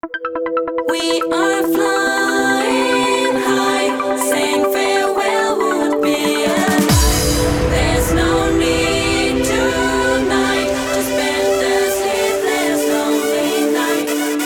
We are flying high, saying farewell would be a lie. There's no need tonight to spend a sleepless, lonely night.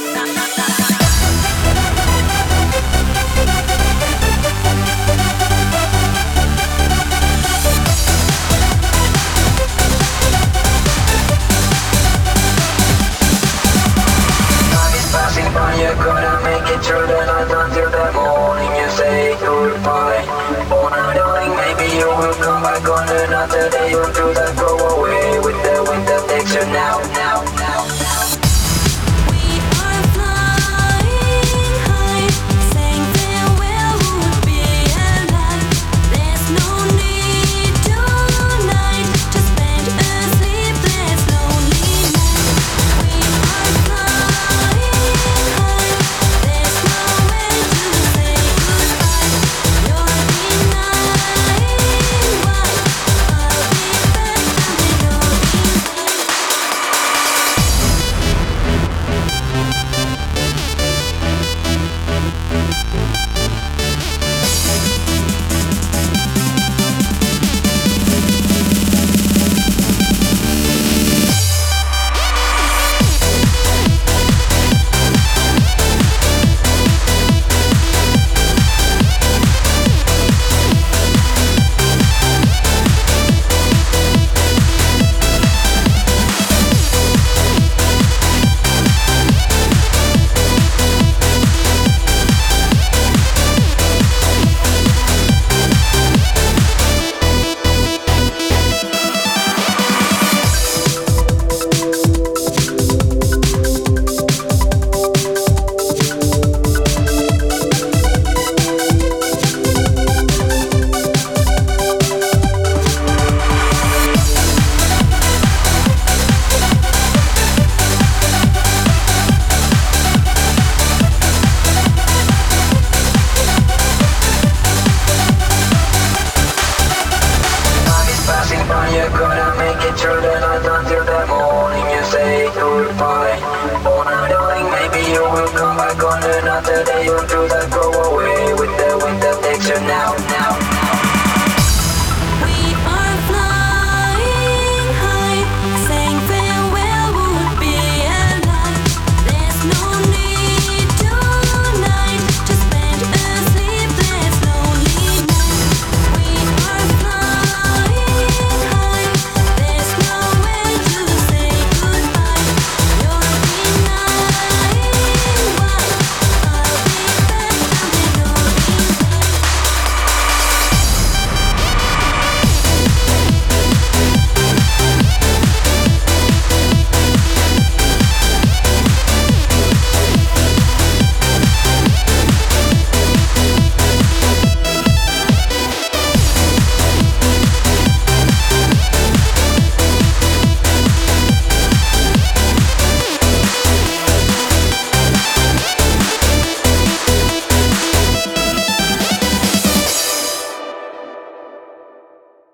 Time is passing by, you're gonna make it through the night until the morning. You say goodbye. Oh, now, darling, maybe you will come back on another day or two. That go away with the wind that takes you now, now, now. We are flying high, saying farewell would be a lie. There's no need tonight to spend a sleepless, lonely night. We are flying high, there's nowhere to say goodbye. You're denying why I'll be back until you're inside. Time is passing by, you're gonna make it through the night until the morning. You say goodbye. Oh, now, darling, maybe you will come back on another day or two.